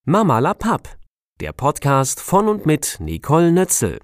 Mama la Papp, der Podcast von und mit Nicole Nötzel.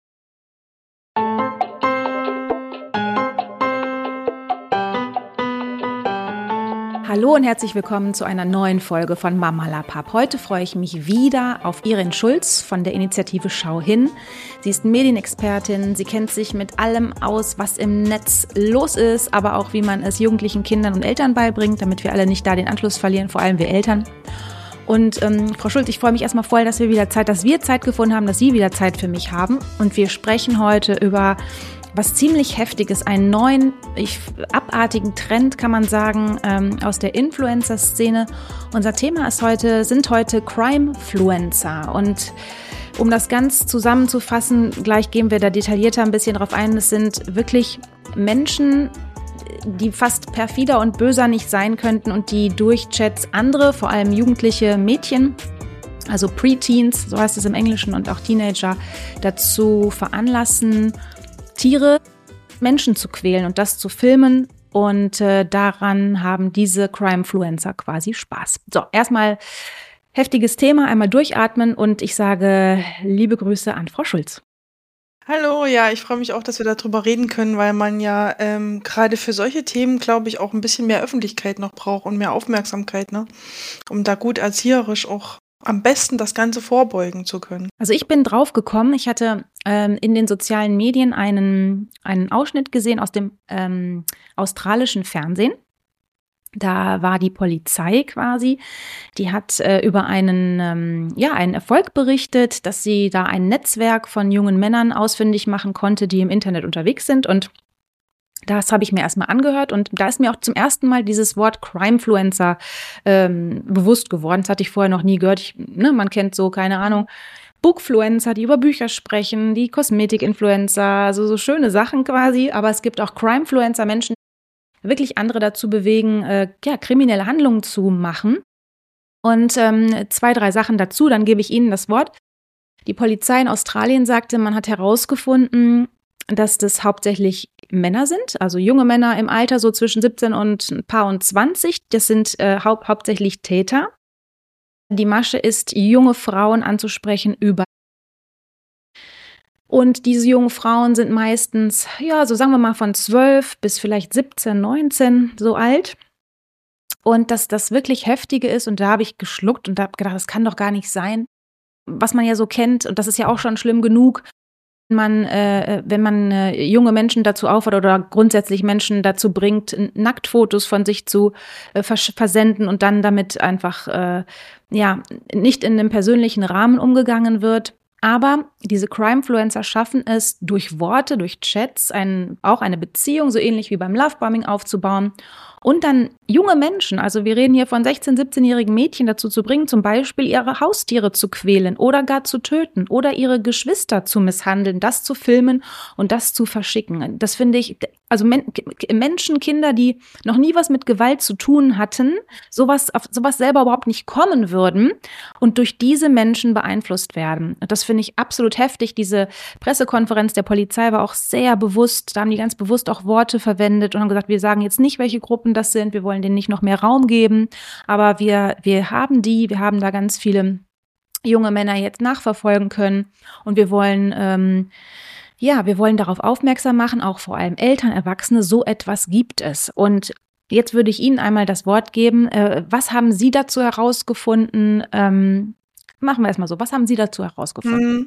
Hallo und herzlich willkommen zu einer neuen Folge von Mama la Papp. Heute freue ich mich wieder auf Irin Schulz von der Initiative Schau hin. Sie ist Medienexpertin, sie kennt sich mit allem aus, was im Netz los ist, aber auch wie man es Jugendlichen, Kindern und Eltern beibringt, damit wir alle nicht da den Anschluss verlieren, vor allem wir Eltern. Und Frau Schulz, ich freue mich erstmal voll, dass wir Zeit gefunden haben, dass Sie wieder Zeit für mich haben. Und wir sprechen heute über was ziemlich Heftiges, einen neuen, abartigen Trend, kann man sagen, aus der Influencer-Szene. Unser Thema sind heute Crimefluencer. Und um das ganz zusammenzufassen, gleich gehen wir da detaillierter ein bisschen drauf ein. Es sind wirklich Menschen, die fast perfider und böser nicht sein könnten und die durch Chats andere, vor allem jugendliche Mädchen, also Preteens, so heißt es im Englischen, und auch Teenager, dazu veranlassen, Tiere, Menschen zu quälen und das zu filmen. Und daran haben diese Crimefluencer quasi Spaß. So, erstmal heftiges Thema, einmal durchatmen und ich sage liebe Grüße an Frau Schulz. Hallo, ja, ich freue mich auch, dass wir darüber reden können, weil man ja gerade für solche Themen, glaube ich, auch ein bisschen mehr Öffentlichkeit noch braucht und mehr Aufmerksamkeit, ne? Um da gut erzieherisch auch am besten das Ganze vorbeugen zu können. Also ich bin drauf gekommen, ich hatte in den sozialen Medien einen Ausschnitt gesehen aus dem australischen Fernsehen. Da war die Polizei quasi, die hat über einen Erfolg berichtet, dass sie da ein Netzwerk von jungen Männern ausfindig machen konnte, die im Internet unterwegs sind, und das habe ich mir erstmal angehört und da ist mir auch zum ersten Mal dieses Wort Crimefluencer bewusst geworden. Das hatte ich vorher noch nie gehört. Man kennt so, keine Ahnung, Bookfluencer, die über Bücher sprechen, die Kosmetik-Influencer, also so schöne Sachen quasi, aber es gibt auch Crimefluencer, Menschen, wirklich andere dazu bewegen, kriminelle Handlungen zu machen. Und 2, 3 Sachen dazu, dann gebe ich Ihnen das Wort. Die Polizei in Australien sagte, man hat herausgefunden, dass das hauptsächlich Männer sind, also junge Männer im Alter so zwischen 17 und ein paar und 20. Das sind hauptsächlich Täter. Die Masche ist, junge Frauen anzusprechen über. Und diese jungen Frauen sind meistens, so sagen wir mal von 12 bis vielleicht 17, 19 so alt. Und dass das wirklich Heftige ist, und da habe ich geschluckt und habe gedacht, das kann doch gar nicht sein, was man ja so kennt, und das ist ja auch schon schlimm genug, wenn man junge Menschen dazu auffordert oder grundsätzlich Menschen dazu bringt, Nacktfotos von sich zu versenden und dann damit einfach nicht in einem persönlichen Rahmen umgegangen wird. Aber diese Crimefluencer schaffen es, durch Worte, durch Chats auch eine Beziehung, so ähnlich wie beim Lovebombing, aufzubauen. Und dann junge Menschen, also wir reden hier von 16-, 17-jährigen Mädchen, dazu zu bringen, zum Beispiel ihre Haustiere zu quälen oder gar zu töten oder ihre Geschwister zu misshandeln, das zu filmen und das zu verschicken. Das finde ich, also Menschen, Kinder, die noch nie was mit Gewalt zu tun hatten, auf sowas selber überhaupt nicht kommen würden und durch diese Menschen beeinflusst werden. Das finde ich absolut heftig. Diese Pressekonferenz der Polizei war auch sehr bewusst, da haben die ganz bewusst auch Worte verwendet und haben gesagt, wir sagen jetzt nicht, welche Gruppen das sind, wir wollen denen nicht noch mehr Raum geben, aber wir haben da ganz viele junge Männer jetzt nachverfolgen können und wir wollen darauf aufmerksam machen, auch vor allem Eltern, Erwachsene, so etwas gibt es. Und jetzt würde ich Ihnen einmal das Wort geben. Was haben Sie dazu herausgefunden? Machen wir erstmal so. Was haben Sie dazu herausgefunden?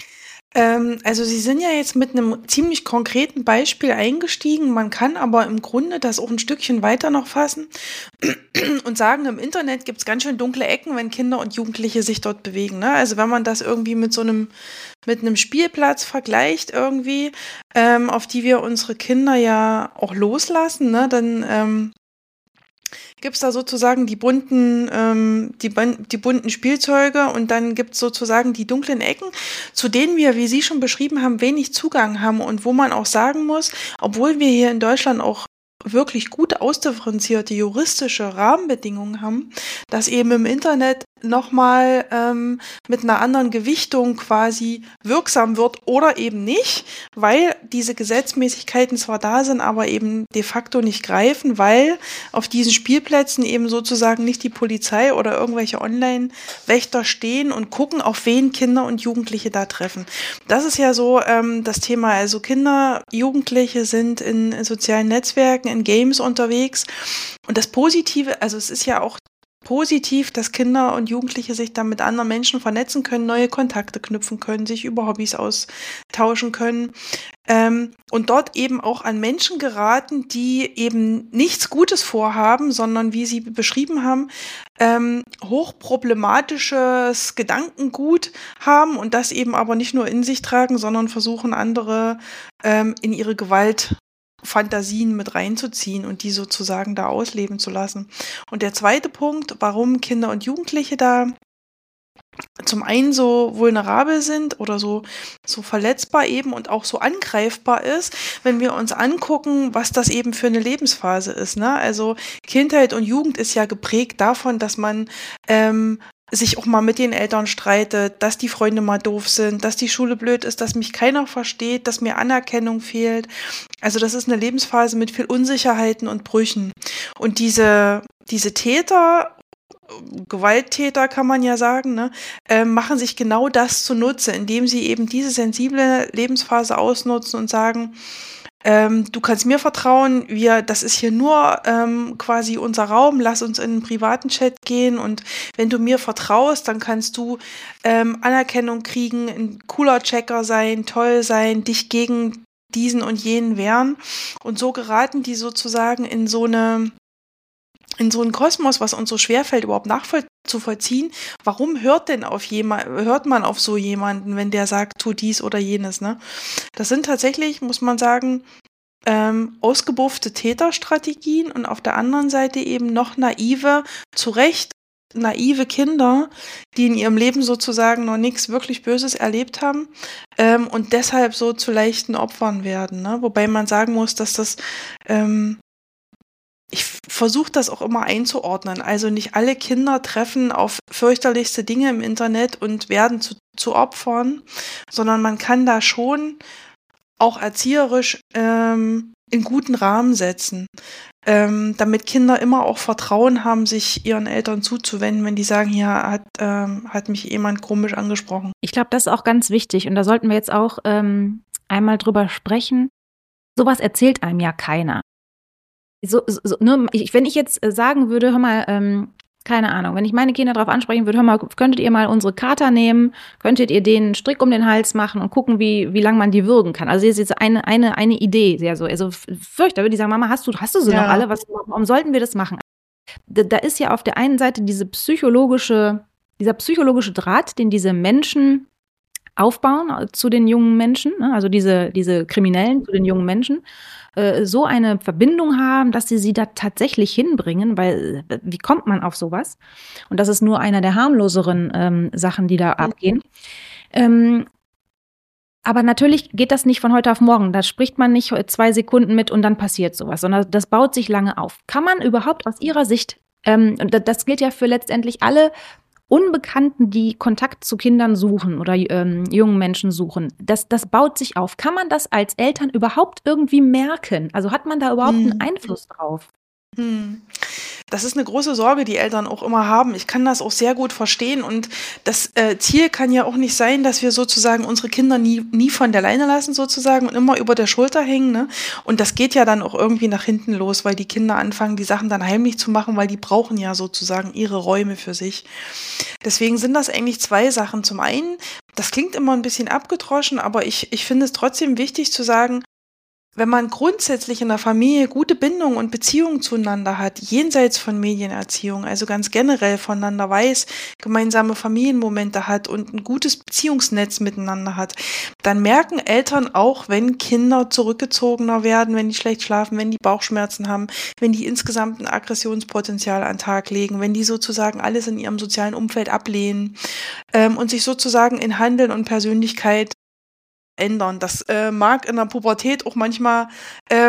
Also Sie sind ja jetzt mit einem ziemlich konkreten Beispiel eingestiegen. Man kann aber im Grunde das auch ein Stückchen weiter noch fassen und sagen, im Internet gibt es ganz schön dunkle Ecken, wenn Kinder und Jugendliche sich dort bewegen. Ne? Also wenn man das irgendwie mit einem Spielplatz vergleicht irgendwie, auf die wir unsere Kinder ja auch loslassen, ne? Dann gibt es da sozusagen die bunten Spielzeuge und dann gibt es sozusagen die dunklen Ecken, zu denen wir, wie Sie schon beschrieben haben, wenig Zugang haben und wo man auch sagen muss, obwohl wir hier in Deutschland auch wirklich gut ausdifferenzierte juristische Rahmenbedingungen haben, dass eben im Internet nochmal mit einer anderen Gewichtung quasi wirksam wird oder eben nicht, weil diese Gesetzmäßigkeiten zwar da sind, aber eben de facto nicht greifen, weil auf diesen Spielplätzen eben sozusagen nicht die Polizei oder irgendwelche Online-Wächter stehen und gucken, auf wen Kinder und Jugendliche da treffen. Das ist ja so das Thema. Also Kinder, Jugendliche sind in sozialen Netzwerken, in Games unterwegs. Und das Positive, also es ist ja auch positiv, dass Kinder und Jugendliche sich dann mit anderen Menschen vernetzen können, neue Kontakte knüpfen können, sich über Hobbys austauschen können und dort eben auch an Menschen geraten, die eben nichts Gutes vorhaben, sondern, wie Sie beschrieben haben, hochproblematisches Gedankengut haben und das eben aber nicht nur in sich tragen, sondern versuchen, andere in ihre Gewaltfantasien mit reinzuziehen und die sozusagen da ausleben zu lassen. Und der zweite Punkt, warum Kinder und Jugendliche da zum einen so vulnerabel sind oder so verletzbar eben und auch so angreifbar ist, wenn wir uns angucken, was das eben für eine Lebensphase ist, ne? Also Kindheit und Jugend ist ja geprägt davon, dass man sich auch mal mit den Eltern streitet, dass die Freunde mal doof sind, dass die Schule blöd ist, dass mich keiner versteht, dass mir Anerkennung fehlt. Also das ist eine Lebensphase mit viel Unsicherheiten und Brüchen. Und diese Täter, Gewalttäter kann man ja sagen, ne, machen sich genau das zunutze, indem sie eben diese sensible Lebensphase ausnutzen und sagen, du kannst mir vertrauen, das ist hier nur quasi unser Raum, lass uns in einen privaten Chat gehen und wenn du mir vertraust, dann kannst du Anerkennung kriegen, ein cooler Checker sein, toll sein, dich gegen diesen und jenen wehren und so geraten die sozusagen in so einen Kosmos, was uns so schwerfällt, überhaupt nachzuvollziehen. Warum hört man auf so jemanden, wenn der sagt, tu dies oder jenes, ne? Das sind tatsächlich, muss man sagen, ausgebuffte Täterstrategien und auf der anderen Seite eben noch naive Kinder, die in ihrem Leben sozusagen noch nichts wirklich Böses erlebt haben und deshalb so zu leichten Opfern werden, ne? Wobei man sagen muss, dass das ich versuche das auch immer einzuordnen. Also nicht alle Kinder treffen auf fürchterlichste Dinge im Internet und werden zu Opfern, sondern man kann da schon auch erzieherisch in guten Rahmen setzen, damit Kinder immer auch Vertrauen haben, sich ihren Eltern zuzuwenden, wenn die sagen, ja, hat mich jemand komisch angesprochen. Ich glaube, das ist auch ganz wichtig und da sollten wir jetzt auch einmal drüber sprechen. Sowas erzählt einem ja keiner. Wenn ich jetzt sagen würde, hör mal, keine Ahnung, wenn ich meine Kinder darauf ansprechen würde, hör mal, könntet ihr mal unsere Kater nehmen, könntet ihr denen einen Strick um den Hals machen und gucken, wie lang man die würgen kann. Also das ist jetzt eine Idee, sehr so. Also fürchter würde ich sagen, Mama, hast du sie noch alle? Warum sollten wir das machen? Da ist ja auf der einen Seite dieser psychologische Draht, den diese Menschen aufbauen zu den jungen Menschen, ne? Also diese Kriminellen zu den jungen Menschen, so eine Verbindung haben, dass sie da tatsächlich hinbringen, weil wie kommt man auf sowas? Und das ist nur einer der harmloseren Sachen, die da abgehen. Aber natürlich geht das nicht von heute auf morgen. Da spricht man nicht 2 Sekunden mit und dann passiert sowas, sondern das baut sich lange auf. Kann man überhaupt aus Ihrer Sicht, das gilt ja für letztendlich alle Unbekannten, die Kontakt zu Kindern suchen oder jungen Menschen suchen, das baut sich auf. Kann man das als Eltern überhaupt irgendwie merken? Also hat man da überhaupt einen Einfluss drauf? Das ist eine große Sorge, die Eltern auch immer haben. Ich kann das auch sehr gut verstehen und das Ziel kann ja auch nicht sein, dass wir sozusagen unsere Kinder nie von der Leine lassen sozusagen und immer über der Schulter hängen, ne? Und das geht ja dann auch irgendwie nach hinten los, weil die Kinder anfangen, die Sachen dann heimlich zu machen, weil die brauchen ja sozusagen ihre Räume für sich. Deswegen sind das eigentlich 2 Sachen. Zum einen, das klingt immer ein bisschen abgedroschen, aber ich finde es trotzdem wichtig zu sagen, wenn man grundsätzlich in der Familie gute Bindungen und Beziehungen zueinander hat, jenseits von Medienerziehung, also ganz generell voneinander weiß, gemeinsame Familienmomente hat und ein gutes Beziehungsnetz miteinander hat, dann merken Eltern auch, wenn Kinder zurückgezogener werden, wenn die schlecht schlafen, wenn die Bauchschmerzen haben, wenn die insgesamt ein Aggressionspotenzial an den Tag legen, wenn die sozusagen alles in ihrem sozialen Umfeld ablehnen und sich sozusagen in Handeln und Persönlichkeit ändern. Das mag in der Pubertät auch manchmal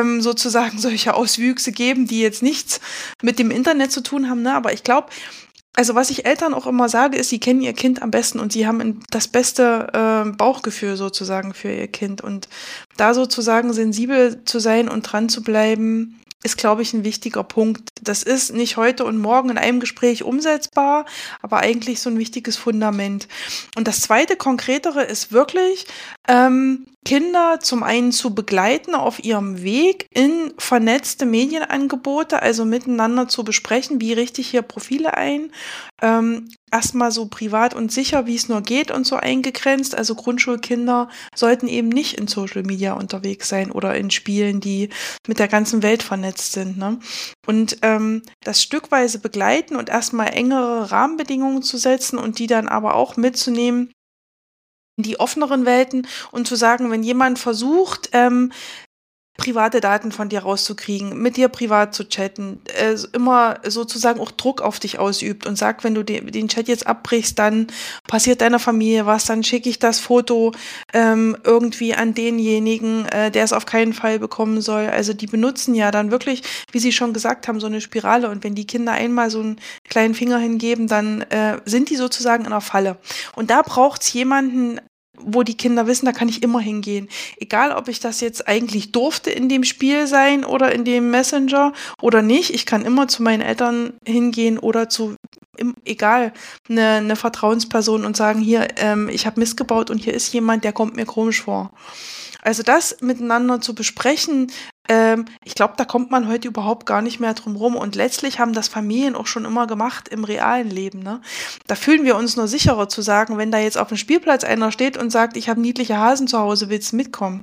sozusagen solche Auswüchse geben, die jetzt nichts mit dem Internet zu tun haben, ne? Aber ich glaube, Also was ich Eltern auch immer sage, ist, sie kennen ihr Kind am besten und sie haben das beste Bauchgefühl sozusagen für ihr Kind. Und da sozusagen sensibel zu sein und dran zu bleiben, ist, glaube ich, ein wichtiger Punkt. Das ist nicht heute und morgen in einem Gespräch umsetzbar, aber eigentlich so ein wichtiges Fundament. Und das zweite, konkretere ist wirklich, Kinder zum einen zu begleiten auf ihrem Weg in vernetzte Medienangebote, also miteinander zu besprechen, wie richte ich hier Profile ein, erstmal so privat und sicher, wie es nur geht und so eingegrenzt. Also Grundschulkinder sollten eben nicht in Social Media unterwegs sein oder in Spielen, die mit der ganzen Welt vernetzt sind. Ne? Und das stückweise begleiten und erstmal engere Rahmenbedingungen zu setzen und die dann aber auch mitzunehmen in die offeneren Welten und zu sagen, wenn jemand versucht, private Daten von dir rauszukriegen, mit dir privat zu chatten, immer sozusagen auch Druck auf dich ausübt und sagt, wenn du den Chat jetzt abbrichst, dann passiert deiner Familie was, dann schicke ich das Foto irgendwie an denjenigen, der es auf keinen Fall bekommen soll. Also die benutzen ja dann wirklich, wie Sie schon gesagt haben, so eine Spirale und wenn die Kinder einmal so einen kleinen Finger hingeben, dann sind die sozusagen in einer Falle. Und da braucht es jemanden, wo die Kinder wissen, da kann ich immer hingehen. Egal, ob ich das jetzt eigentlich durfte in dem Spiel sein oder in dem Messenger oder nicht. Ich kann immer zu meinen Eltern hingehen oder zu, egal, eine Vertrauensperson und sagen, hier, ich habe Mist gebaut und hier ist jemand, der kommt mir komisch vor. Also das miteinander zu besprechen, ich glaube, da kommt man heute überhaupt gar nicht mehr drum rum. Und letztlich haben das Familien auch schon immer gemacht im realen Leben. Ne? Da fühlen wir uns nur sicherer zu sagen, wenn da jetzt auf dem Spielplatz einer steht und sagt, ich habe niedliche Hasen zu Hause, willst du mitkommen?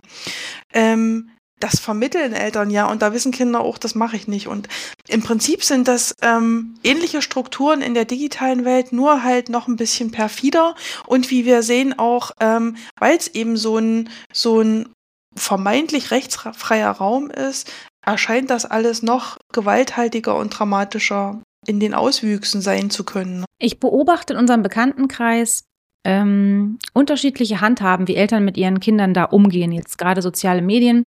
Das vermitteln Eltern ja und da wissen Kinder auch, das mache ich nicht. Und im Prinzip sind das ähnliche Strukturen in der digitalen Welt, nur halt noch ein bisschen perfider. Und wie wir sehen auch, weil es eben so ein vermeintlich rechtsfreier Raum ist, erscheint das alles noch gewalthaltiger und dramatischer in den Auswüchsen sein zu können. Ich beobachte in unserem Bekanntenkreis unterschiedliche Handhaben, wie Eltern mit ihren Kindern da umgehen, jetzt gerade soziale Medien.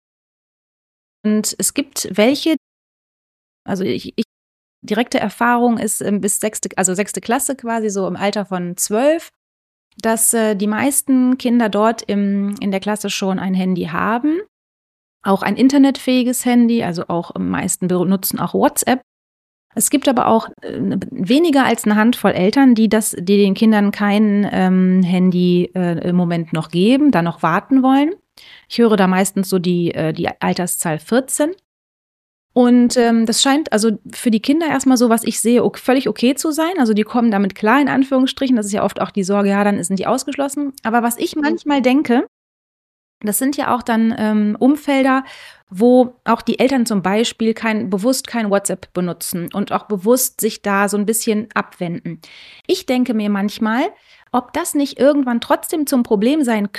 Und es gibt welche, also ich direkte Erfahrung ist bis 6. Klasse quasi, so im Alter von 12, dass die meisten Kinder dort in der Klasse schon ein Handy haben, auch ein internetfähiges Handy, also auch am meisten benutzen auch WhatsApp. Es gibt aber auch weniger als eine Handvoll Eltern, die den Kindern kein Handy im Moment noch geben, da noch warten wollen. Ich höre da meistens so die Alterszahl 14. Und das scheint also für die Kinder erstmal so, was ich sehe, völlig okay zu sein. Also die kommen damit klar, in Anführungsstrichen. Das ist ja oft auch die Sorge, ja, dann sind die ausgeschlossen. Aber was ich manchmal denke, das sind ja auch dann Umfelder, wo auch die Eltern zum Beispiel bewusst kein WhatsApp benutzen und auch bewusst sich da so ein bisschen abwenden. Ich denke mir manchmal, ob das nicht irgendwann trotzdem zum Problem sein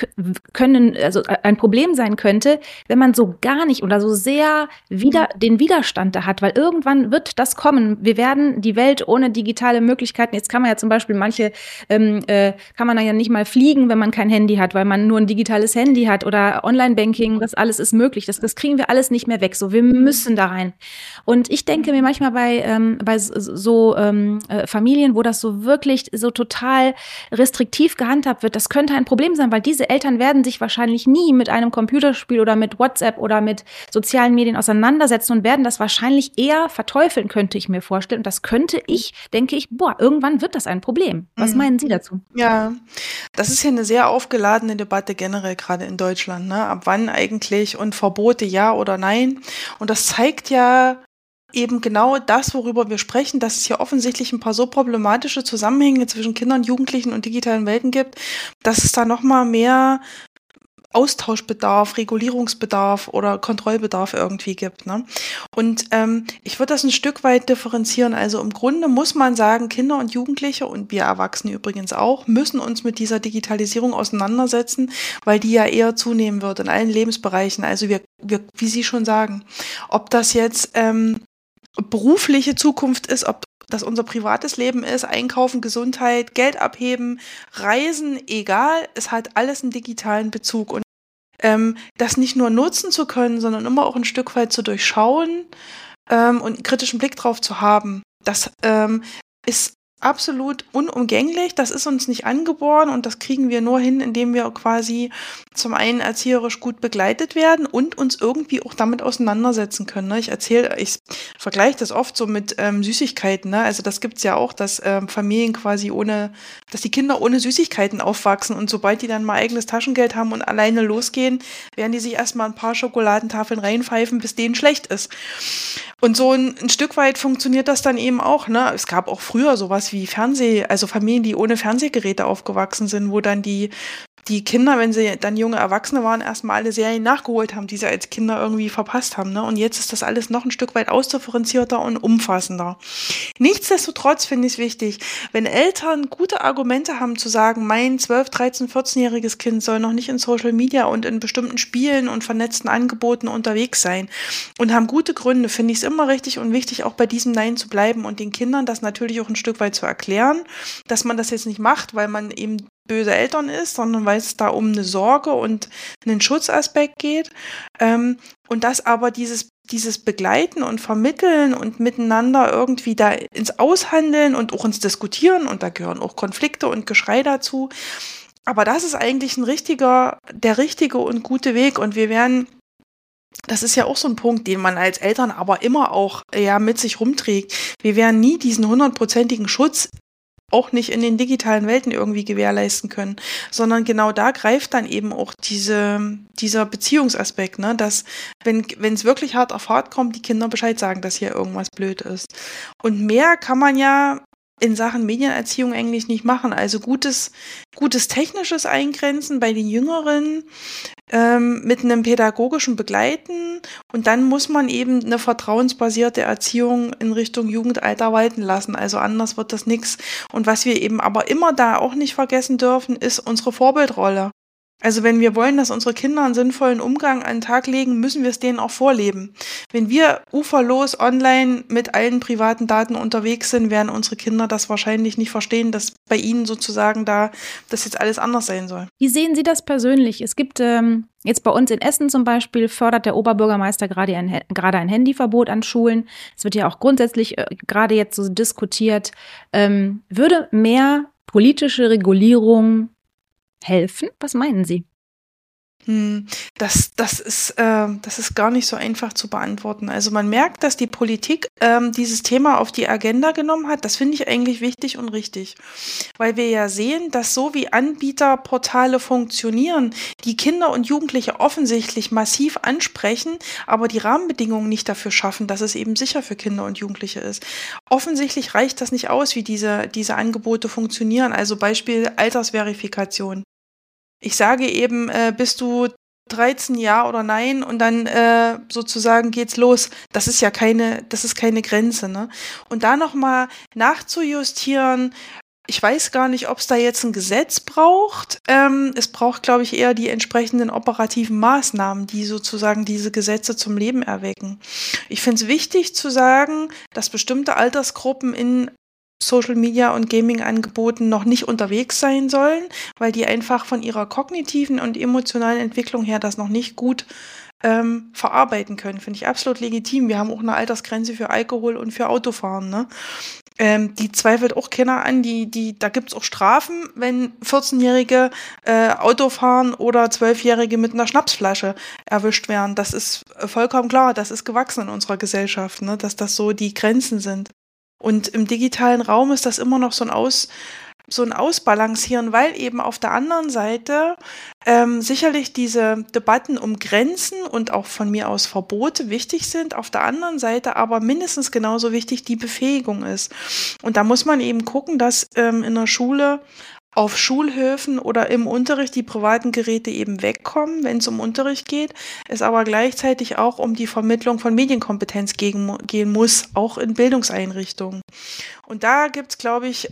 ein Problem sein könnte, wenn man so gar nicht oder so sehr den Widerstand da hat, weil irgendwann wird das kommen. Wir werden die Welt ohne digitale Möglichkeiten, jetzt kann man ja zum Beispiel kann man dann ja nicht mal fliegen, wenn man kein Handy hat, weil man nur ein digitales Handy hat oder Online-Banking, das alles ist möglich. Das kriegen wir alles nicht mehr weg. So, wir müssen da rein. Und ich denke mir manchmal bei so Familien, wo das so wirklich so total restriktiv gehandhabt wird, das könnte ein Problem sein, weil diese Eltern werden sich wahrscheinlich nie mit einem Computerspiel oder mit WhatsApp oder mit sozialen Medien auseinandersetzen und werden das wahrscheinlich eher verteufeln, könnte ich mir vorstellen. Und das denke ich, irgendwann wird das ein Problem. Was meinen Sie dazu? Ja, das ist ja eine sehr aufgeladene Debatte generell gerade in Deutschland, ne? Ab wann eigentlich und Verbote ja oder nein? Und das zeigt ja eben genau das, worüber wir sprechen, dass es hier offensichtlich ein paar so problematische Zusammenhänge zwischen Kindern, Jugendlichen und digitalen Welten gibt, dass es da nochmal mehr Austauschbedarf, Regulierungsbedarf oder Kontrollbedarf irgendwie gibt. Ne? Und ich würde das ein Stück weit differenzieren. Also im Grunde muss man sagen, Kinder und Jugendliche und wir Erwachsene übrigens auch, müssen uns mit dieser Digitalisierung auseinandersetzen, weil die ja eher zunehmen wird in allen Lebensbereichen. Also wir wie Sie schon sagen, ob das jetzt berufliche Zukunft ist, ob das unser privates Leben ist, Einkaufen, Gesundheit, Geld abheben, Reisen, egal, es hat alles einen digitalen Bezug. Und das nicht nur nutzen zu können, sondern immer auch ein Stück weit zu durchschauen und einen kritischen Blick drauf zu haben, das ist absolut unumgänglich. Das ist uns nicht angeboren und das kriegen wir nur hin, indem wir quasi zum einen erzieherisch gut begleitet werden und uns irgendwie auch damit auseinandersetzen können. Ne? Ich vergleiche das oft so mit Süßigkeiten. Ne? Also das gibt's ja auch, dass Familien quasi dass die Kinder ohne Süßigkeiten aufwachsen und sobald die dann mal eigenes Taschengeld haben und alleine losgehen, werden die sich erstmal ein paar Schokoladentafeln reinpfeifen, bis denen schlecht ist. Und so ein Stück weit funktioniert das dann eben auch. Ne? Es gab auch früher sowas wie also Familien, die ohne Fernsehgeräte aufgewachsen sind, wo dann die Kinder, wenn sie dann junge Erwachsene waren, erstmal alle Serien nachgeholt haben, die sie als Kinder irgendwie verpasst haben. Ne? Und jetzt ist das alles noch ein Stück weit ausdifferenzierter und umfassender. Nichtsdestotrotz finde ich es wichtig, wenn Eltern gute Argumente haben zu sagen, mein 12-, 13-, 14-jähriges Kind soll noch nicht in Social Media und in bestimmten Spielen und vernetzten Angeboten unterwegs sein und haben gute Gründe, finde ich es immer richtig und wichtig, auch bei diesem Nein zu bleiben und den Kindern das natürlich auch ein Stück weit zu erklären, dass man das jetzt nicht macht, weil man eben böse Eltern ist, sondern weil es da um eine Sorge und einen Schutzaspekt geht. Und dass aber dieses Begleiten und Vermitteln und miteinander irgendwie da ins Aushandeln und auch ins Diskutieren, und da gehören auch Konflikte und Geschrei dazu. Aber das ist eigentlich der richtige und gute Weg. Und das ist ja auch so ein Punkt, den man als Eltern aber immer auch mit sich rumträgt. Wir werden nie diesen 100%igen Schutz auch nicht in den digitalen Welten irgendwie gewährleisten können, sondern genau da greift dann eben auch dieser Beziehungsaspekt, ne, dass wenn es wirklich hart auf hart kommt, die Kinder Bescheid sagen, dass hier irgendwas blöd ist. Und mehr kann man ja in Sachen Medienerziehung eigentlich nicht machen. Also gutes technisches Eingrenzen bei den Jüngeren, mit einem pädagogischen Begleiten, und dann muss man eben eine vertrauensbasierte Erziehung in Richtung Jugendalter walten lassen. Also anders wird das nichts. Und was wir eben aber immer da auch nicht vergessen dürfen, ist unsere Vorbildrolle. Also wenn wir wollen, dass unsere Kinder einen sinnvollen Umgang an den Tag legen, müssen wir es denen auch vorleben. Wenn wir uferlos online mit allen privaten Daten unterwegs sind, werden unsere Kinder das wahrscheinlich nicht verstehen, dass bei ihnen sozusagen das jetzt alles anders sein soll. Wie sehen Sie das persönlich? Es gibt jetzt bei uns in Essen zum Beispiel, fördert der Oberbürgermeister gerade ein Handyverbot an Schulen. Es wird ja auch grundsätzlich gerade jetzt so diskutiert. Würde mehr politische Regulierung helfen? Was meinen Sie? Das ist gar nicht so einfach zu beantworten. Also man merkt, dass die Politik dieses Thema auf die Agenda genommen hat. Das finde ich eigentlich wichtig und richtig, weil wir ja sehen, dass so wie Anbieterportale funktionieren, die Kinder und Jugendliche offensichtlich massiv ansprechen, aber die Rahmenbedingungen nicht dafür schaffen, dass es eben sicher für Kinder und Jugendliche ist. Offensichtlich reicht das nicht aus, wie diese Angebote funktionieren. Also Beispiel Altersverifikation. Ich sage eben, bist du 13, ja oder nein, und dann sozusagen geht's los. Das ist keine Grenze, ne? Und da nochmal nachzujustieren, ich weiß gar nicht, ob es da jetzt ein Gesetz braucht. Es braucht, glaube ich, eher die entsprechenden operativen Maßnahmen, die sozusagen diese Gesetze zum Leben erwecken. Ich finde es wichtig zu sagen, dass bestimmte Altersgruppen in Social Media und Gaming-Angeboten noch nicht unterwegs sein sollen, weil die einfach von ihrer kognitiven und emotionalen Entwicklung her das noch nicht gut verarbeiten können. Finde ich absolut legitim. Wir haben auch eine Altersgrenze für Alkohol und für Autofahren, ne? Die zweifelt auch keiner an. Da gibt's auch Strafen, wenn 14-Jährige Auto fahren oder 12-Jährige mit einer Schnapsflasche erwischt werden. Das ist vollkommen klar. Das ist gewachsen in unserer Gesellschaft, ne? Dass das so die Grenzen sind. Und im digitalen Raum ist das immer noch so ein Ausbalancieren, weil eben auf der anderen Seite sicherlich diese Debatten um Grenzen und auch von mir aus Verbote wichtig sind, auf der anderen Seite aber mindestens genauso wichtig die Befähigung ist. Und da muss man eben gucken, dass in der Schule auf Schulhöfen oder im Unterricht die privaten Geräte eben wegkommen, wenn es um Unterricht geht, es aber gleichzeitig auch um die Vermittlung von Medienkompetenz gehen muss, auch in Bildungseinrichtungen. Und da gibt's, glaube ich,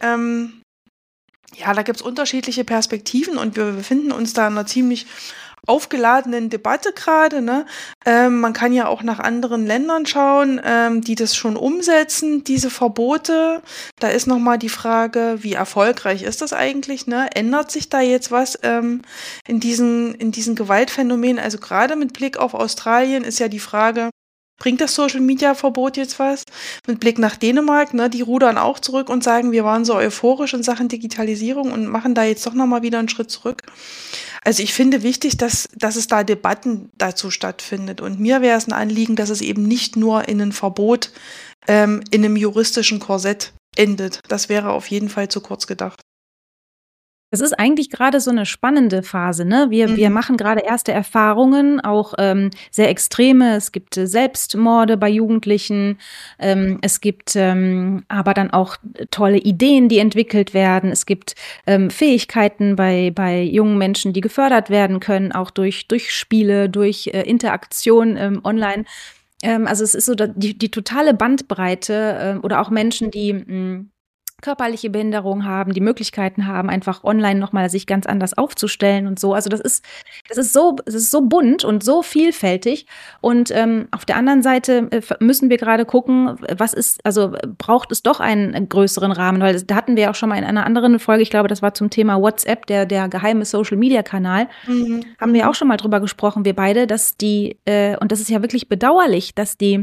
da gibt's unterschiedliche Perspektiven und wir befinden uns da in einer ziemlich aufgeladenen Debatte gerade, ne? Man kann ja auch nach anderen Ländern schauen, die das schon umsetzen, diese Verbote. Da ist nochmal die Frage, wie erfolgreich ist das eigentlich, ne? Ändert sich da jetzt was in diesen Gewaltphänomenen? Also gerade mit Blick auf Australien ist ja die Frage, Bringt das Social-Media-Verbot jetzt was? Mit Blick nach Dänemark, ne, die rudern auch zurück und sagen, wir waren so euphorisch in Sachen Digitalisierung und machen da jetzt doch nochmal wieder einen Schritt zurück. Also ich finde wichtig, dass es da Debatten dazu stattfindet. Und mir wäre es ein Anliegen, dass es eben nicht nur in ein Verbot in einem juristischen Korsett endet. Das wäre auf jeden Fall zu kurz gedacht. Das ist eigentlich gerade so eine spannende Phase, ne? Wir machen gerade erste Erfahrungen, auch sehr extreme. Es gibt Selbstmorde bei Jugendlichen. Es gibt aber dann auch tolle Ideen, die entwickelt werden. Es gibt Fähigkeiten bei jungen Menschen, die gefördert werden können, auch durch Spiele, durch Interaktion online. Also es ist so die totale Bandbreite oder auch Menschen, die körperliche Behinderung haben, die Möglichkeiten haben, einfach online nochmal sich ganz anders aufzustellen und so. Also es ist so bunt und so vielfältig. Und auf der anderen Seite müssen wir gerade gucken, braucht es doch einen größeren Rahmen, weil da hatten wir ja auch schon mal in einer anderen Folge, ich glaube, das war zum Thema WhatsApp, der geheime Social-Media-Kanal, haben wir auch schon mal drüber gesprochen, wir beide, dass und das ist ja wirklich bedauerlich, dass die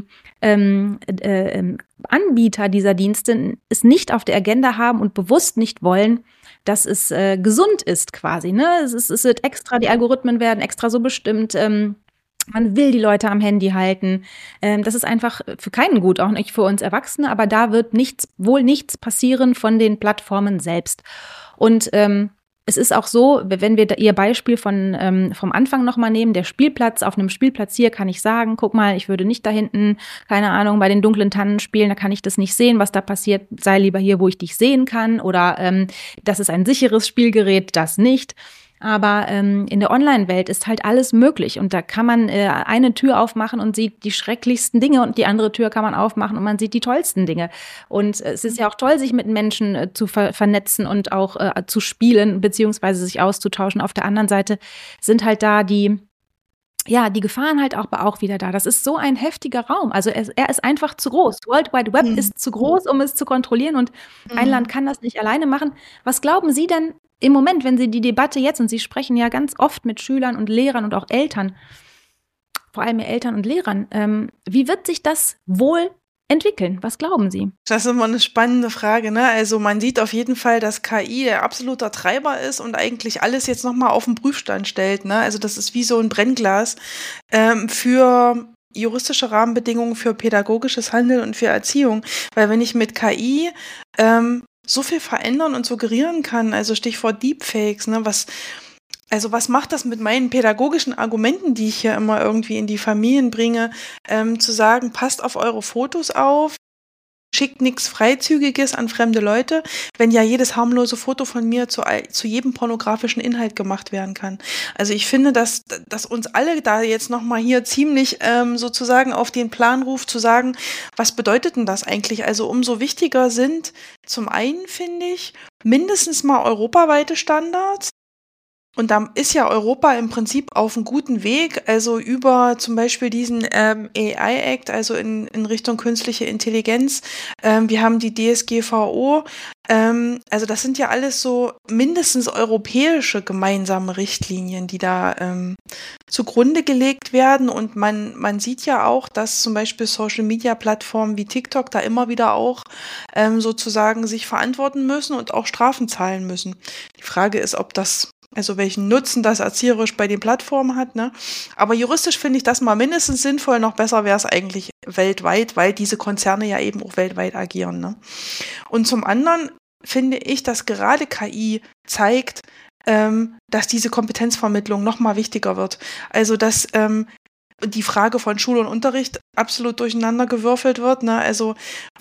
Anbieter dieser Dienste es nicht auf der Agenda haben und bewusst nicht wollen, dass es gesund ist quasi. Ne? Es wird extra, die Algorithmen werden extra so bestimmt. Man will die Leute am Handy halten. Das ist einfach für keinen gut, auch nicht für uns Erwachsene. Aber da wird wohl nichts passieren von den Plattformen selbst. Und es ist auch so, wenn wir Ihr Beispiel vom Anfang nochmal nehmen, der Spielplatz, auf einem Spielplatz hier kann ich sagen, guck mal, ich würde nicht da hinten, keine Ahnung, bei den dunklen Tannen spielen, da kann ich das nicht sehen, was da passiert, sei lieber hier, wo ich dich sehen kann, oder das ist ein sicheres Spielgerät, das nicht. Aber in der Online-Welt ist halt alles möglich und da kann man eine Tür aufmachen und sieht die schrecklichsten Dinge und die andere Tür kann man aufmachen und man sieht die tollsten Dinge. Und es ist ja auch toll, sich mit Menschen zu vernetzen und auch zu spielen beziehungsweise sich auszutauschen. Auf der anderen Seite sind halt da die Gefahren halt auch wieder da. Das ist so ein heftiger Raum. Also er ist einfach zu groß. World Wide Web ist zu groß, um es zu kontrollieren und ein Land kann das nicht alleine machen. Was glauben Sie denn im Moment, wenn Sie die Debatte jetzt, und Sie sprechen ja ganz oft mit Schülern und Lehrern und auch Eltern, vor allem mit Eltern und Lehrern, wie wird sich das wohl entwickeln? Was glauben Sie? Das ist immer eine spannende Frage, ne? Also man sieht auf jeden Fall, dass KI der absoluter Treiber ist und eigentlich alles jetzt nochmal auf den Prüfstand stellt, ne? Also das ist wie so ein Brennglas für juristische Rahmenbedingungen, für pädagogisches Handeln und für Erziehung. Weil wenn ich mit KI so viel verändern und suggerieren kann, also Stichwort Deepfakes, ne? Was macht das mit meinen pädagogischen Argumenten, die ich hier immer irgendwie in die Familien bringe, zu sagen, passt auf eure Fotos auf, schickt nichts Freizügiges an fremde Leute, wenn ja jedes harmlose Foto von mir zu jedem pornografischen Inhalt gemacht werden kann. Also ich finde, dass uns alle da jetzt nochmal hier ziemlich sozusagen auf den Plan ruft, zu sagen, was bedeutet denn das eigentlich? Also umso wichtiger sind zum einen, finde ich, mindestens mal europaweite Standards. Und da ist ja Europa im Prinzip auf einem guten Weg, also über zum Beispiel diesen AI-Act, also in Richtung künstliche Intelligenz. Wir haben die DSGVO. Also das sind ja alles so mindestens europäische gemeinsame Richtlinien, die da zugrunde gelegt werden. Und man sieht ja auch, dass zum Beispiel Social-Media-Plattformen wie TikTok da immer wieder auch sozusagen sich verantworten müssen und auch Strafen zahlen müssen. Die Frage ist, welchen Nutzen das erzieherisch bei den Plattformen hat, ne? Aber juristisch finde ich das mal mindestens sinnvoll, noch besser wäre es eigentlich weltweit, weil diese Konzerne ja eben auch weltweit agieren, ne? Und zum anderen finde ich, dass gerade KI zeigt, dass diese Kompetenzvermittlung noch mal wichtiger wird. Also, dass die Frage von Schule und Unterricht absolut durcheinander gewürfelt wird, ne? Also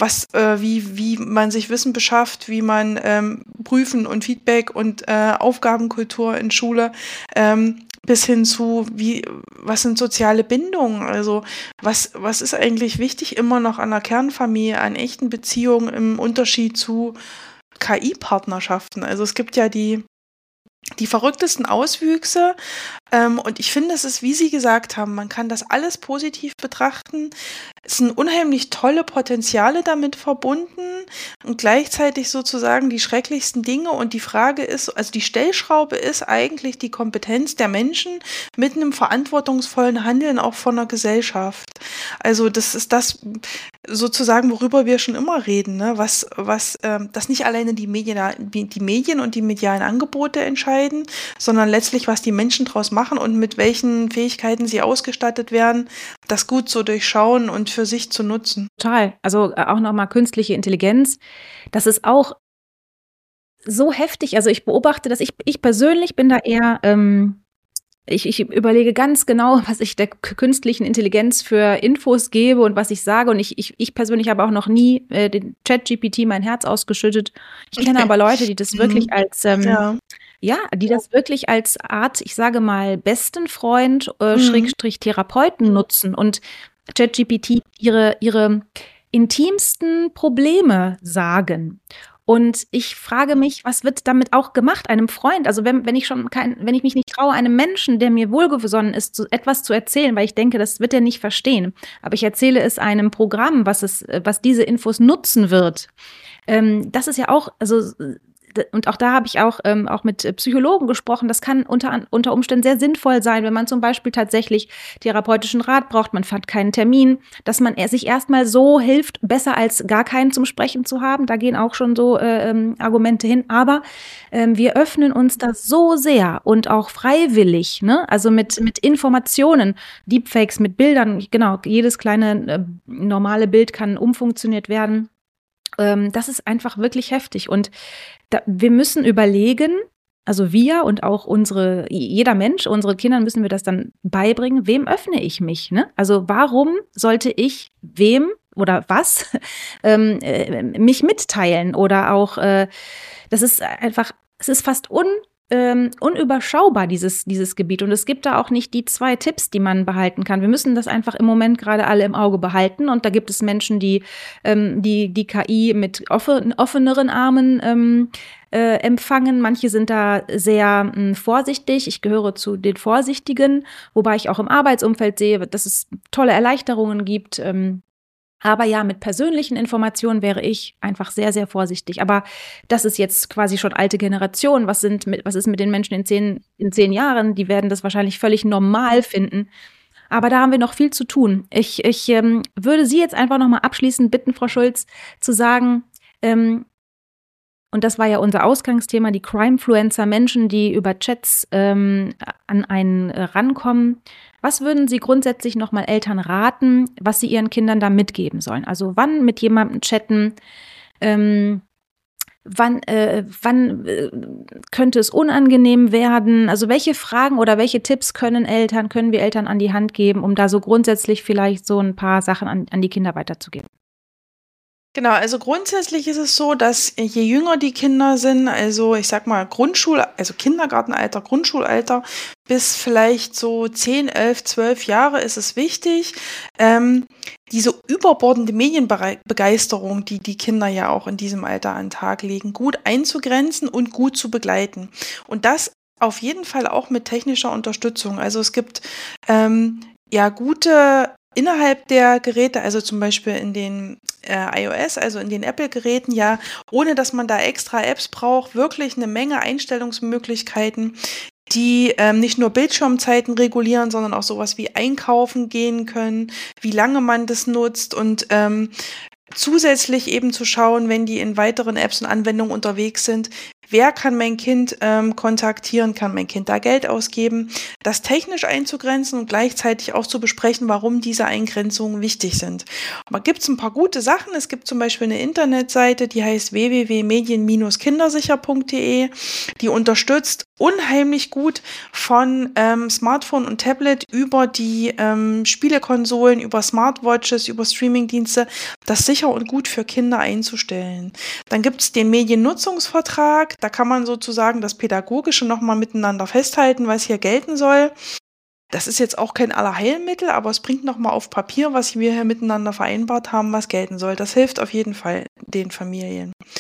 wie man sich Wissen beschafft, wie man Prüfen und Feedback und Aufgabenkultur in Schule bis hin zu was sind soziale Bindungen, also was ist eigentlich wichtig immer noch an der Kernfamilie, an echten Beziehungen im Unterschied zu KI-Partnerschaften. Also es gibt ja die die verrücktesten Auswüchse. Und ich finde, es ist, wie Sie gesagt haben, man kann das alles positiv betrachten. Es sind unheimlich tolle Potenziale damit verbunden und gleichzeitig sozusagen die schrecklichsten Dinge. Und die Frage ist, also die Stellschraube ist eigentlich die Kompetenz der Menschen mit einem verantwortungsvollen Handeln auch von der Gesellschaft. Also das ist das sozusagen, worüber wir schon immer reden, ne? Dass nicht alleine die Medien und die medialen Angebote entscheiden, sondern letztlich, was die Menschen draus machen und mit welchen Fähigkeiten sie ausgestattet werden, das gut zu durchschauen und für sich zu nutzen. Total. Also auch nochmal künstliche Intelligenz. Das ist auch so heftig. Also ich beobachte, dass ich persönlich bin da eher, ich überlege ganz genau, was ich der künstlichen Intelligenz für Infos gebe und was ich sage. Und ich persönlich habe auch noch nie den ChatGPT mein Herz ausgeschüttet. Ich kenne aber Leute, die das wirklich als die das wirklich als Art, ich sage mal, besten Freund, Schrägstrich Therapeuten nutzen und ChatGPT ihre intimsten Probleme sagen. Und ich frage mich, was wird damit auch gemacht, einem Freund? Also wenn ich mich nicht traue, einem Menschen, der mir wohlgesonnen ist, etwas zu erzählen, weil ich denke, das wird er nicht verstehen. Aber ich erzähle es einem Programm, was diese Infos nutzen wird. Das ist ja auch, also und auch da habe ich auch mit Psychologen gesprochen. Das kann unter Umständen sehr sinnvoll sein, wenn man zum Beispiel tatsächlich therapeutischen Rat braucht. Man hat keinen Termin, dass man sich erstmal so hilft, besser als gar keinen zum Sprechen zu haben. Da gehen auch schon so Argumente hin. Aber wir öffnen uns das so sehr und auch freiwillig, ne? Also mit Informationen, Deepfakes, mit Bildern. Genau, jedes kleine normale Bild kann umfunktioniert werden. Das ist einfach wirklich heftig. Und wir müssen überlegen, also wir und auch jeder Mensch, unsere Kindern müssen wir das dann beibringen, wem öffne ich mich, ne? Also warum sollte ich wem oder was mich mitteilen? Oder auch, das ist einfach, es ist fast unüberschaubar, dieses Gebiet. Und es gibt da auch nicht die 2 Tipps, die man behalten kann. Wir müssen das einfach im Moment gerade alle im Auge behalten. Und da gibt es Menschen, die KI mit offeneren Armen empfangen. Manche sind da sehr vorsichtig. Ich gehöre zu den Vorsichtigen, wobei ich auch im Arbeitsumfeld sehe, dass es tolle Erleichterungen gibt. Aber ja, mit persönlichen Informationen wäre ich einfach sehr, sehr vorsichtig. Aber das ist jetzt quasi schon alte Generation. Was ist mit den Menschen in 10 Jahren? Die werden das wahrscheinlich völlig normal finden. Aber da haben wir noch viel zu tun. Ich würde Sie jetzt einfach nochmal abschließend bitten, Frau Schulz, zu sagen, und das war ja unser Ausgangsthema, die Crimefluencer, Menschen, die über Chats an einen rankommen. Was würden Sie grundsätzlich nochmal Eltern raten, was sie ihren Kindern da mitgeben sollen? Also wann mit jemandem chatten, wann könnte es unangenehm werden? Also welche Fragen oder welche Tipps können wir Eltern an die Hand geben, um da so grundsätzlich vielleicht so ein paar Sachen an die Kinder weiterzugeben? Genau, also grundsätzlich ist es so, dass je jünger die Kinder sind, also ich sag mal also Kindergartenalter, Grundschulalter, bis vielleicht so 10, 11, 12 Jahre ist es wichtig, diese überbordende Medienbegeisterung, die die Kinder ja auch in diesem Alter an den Tag legen, gut einzugrenzen und gut zu begleiten. Und das auf jeden Fall auch mit technischer Unterstützung. Also es gibt gute innerhalb der Geräte, also zum Beispiel in den iOS, also in den Apple-Geräten, ja, ohne dass man da extra Apps braucht, wirklich eine Menge Einstellungsmöglichkeiten, die nicht nur Bildschirmzeiten regulieren, sondern auch sowas wie einkaufen gehen können, wie lange man das nutzt und zusätzlich eben zu schauen, wenn die in weiteren Apps und Anwendungen unterwegs sind, wer kann mein Kind kontaktieren, kann mein Kind da Geld ausgeben, das technisch einzugrenzen und gleichzeitig auch zu besprechen, warum diese Eingrenzungen wichtig sind. Aber gibt es ein paar gute Sachen. Es gibt zum Beispiel eine Internetseite, die heißt www.medien-kindersicher.de, die unterstützt unheimlich gut von Smartphone und Tablet über die Spielekonsolen, über Smartwatches, über Streamingdienste, das sicher und gut für Kinder einzustellen. Dann gibt es den Mediennutzungsvertrag, da kann man sozusagen das Pädagogische nochmal miteinander festhalten, was hier gelten soll. Das ist jetzt auch kein Allerheilmittel, aber es bringt nochmal auf Papier, was wir hier miteinander vereinbart haben, was gelten soll. Das hilft auf jeden Fall den Familien.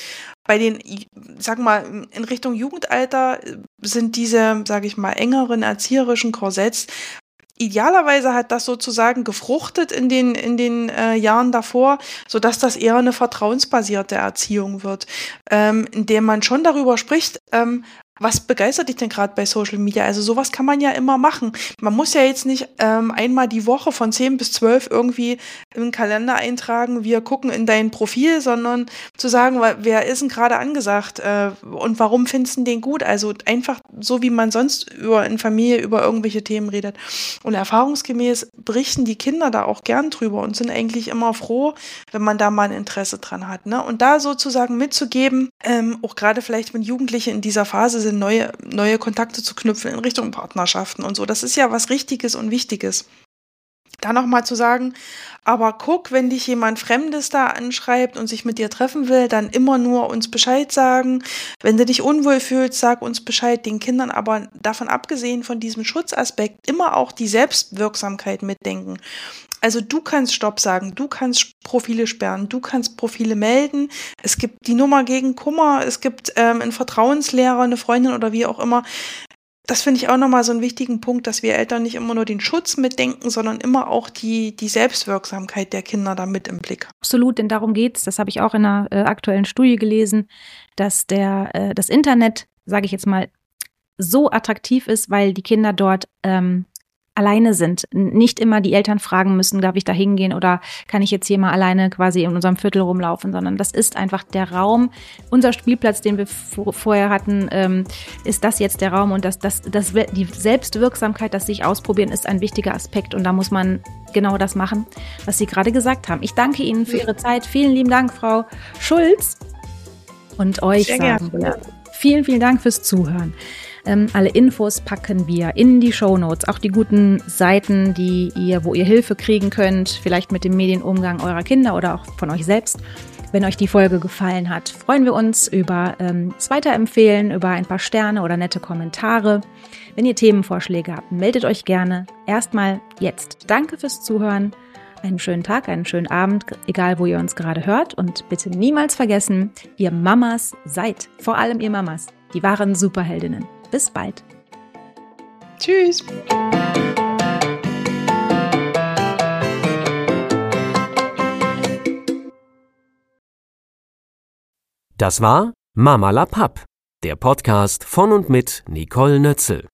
bei den, sag mal, in Richtung Jugendalter sind diese, sage ich mal, engeren erzieherischen Korsetts. Idealerweise hat das sozusagen gefruchtet in den Jahren davor, sodass das eher eine vertrauensbasierte Erziehung wird, in der man schon darüber spricht, was begeistert dich denn gerade bei Social Media? Also sowas kann man ja immer machen. Man muss ja jetzt nicht einmal die Woche von 10 bis 12 irgendwie im Kalender eintragen, wir gucken in dein Profil, sondern zu sagen, wer ist denn gerade angesagt und warum findest du den gut? Also einfach so, wie man sonst in Familie über irgendwelche Themen redet. Und erfahrungsgemäß berichten die Kinder da auch gern drüber und sind eigentlich immer froh, wenn man da mal ein Interesse dran hat. Ne? Und da sozusagen mitzugeben, auch gerade vielleicht, wenn Jugendliche in dieser Phase sind, neue Kontakte zu knüpfen in Richtung Partnerschaften und so. Das ist ja was Richtiges und Wichtiges. Da nochmal zu sagen, aber guck, wenn dich jemand Fremdes da anschreibt und sich mit dir treffen will, dann immer nur uns Bescheid sagen. Wenn du dich unwohl fühlst, sag uns Bescheid, den Kindern aber davon abgesehen von diesem Schutzaspekt immer auch die Selbstwirksamkeit mitdenken. Also du kannst Stopp sagen, du kannst Profile sperren, du kannst Profile melden. Es gibt die Nummer gegen Kummer, es gibt einen Vertrauenslehrer, eine Freundin oder wie auch immer. Das finde ich auch nochmal so einen wichtigen Punkt, dass wir Eltern nicht immer nur den Schutz mitdenken, sondern immer auch die Selbstwirksamkeit der Kinder da mit im Blick. Absolut, denn darum geht's. Das habe ich auch in einer aktuellen Studie gelesen, dass das Internet, sage ich jetzt mal, so attraktiv ist, weil die Kinder dort alleine sind, nicht immer die Eltern fragen müssen, darf ich da hingehen oder kann ich jetzt hier mal alleine quasi in unserem Viertel rumlaufen, sondern das ist einfach der Raum. Unser Spielplatz, den wir vorher hatten, ist das jetzt der Raum und die Selbstwirksamkeit, das sich ausprobieren, ist ein wichtiger Aspekt und da muss man genau das machen, was Sie gerade gesagt haben. Ich danke Ihnen für Ihre Zeit. Vielen lieben Dank, Frau Schulz. Und euch sagen wir vielen, vielen Dank fürs Zuhören. Alle Infos packen wir in die Shownotes, auch die guten Seiten, wo ihr Hilfe kriegen könnt, vielleicht mit dem Medienumgang eurer Kinder oder auch von euch selbst. Wenn euch die Folge gefallen hat, freuen wir uns über das Weiterempfehlen, über ein paar Sterne oder nette Kommentare. Wenn ihr Themenvorschläge habt, meldet euch gerne. Erstmal jetzt. Danke fürs Zuhören. Einen schönen Tag, einen schönen Abend, egal wo ihr uns gerade hört. Und bitte niemals vergessen, ihr Mamas seid, vor allem ihr Mamas, die wahren Superheldinnen. Bis bald. Tschüss. Das war Mama la Papp, der Podcast von und mit Nicole Nötzel.